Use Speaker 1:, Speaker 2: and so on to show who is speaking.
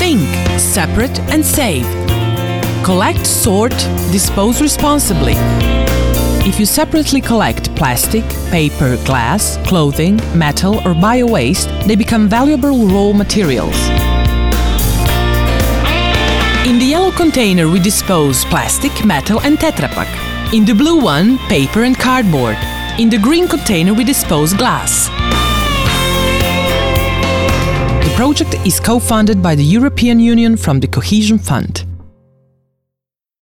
Speaker 1: Think, separate and save. Collect, sort, dispose responsibly. If you separately collect plastic, paper, glass, clothing, metal or bio-waste, they become valuable raw materials. In the yellow container we dispose plastic, metal and Tetra Pak. In the blue one, paper and cardboard. In the green container we dispose glass. The project is co-funded by the European Union from the Cohesion Fund.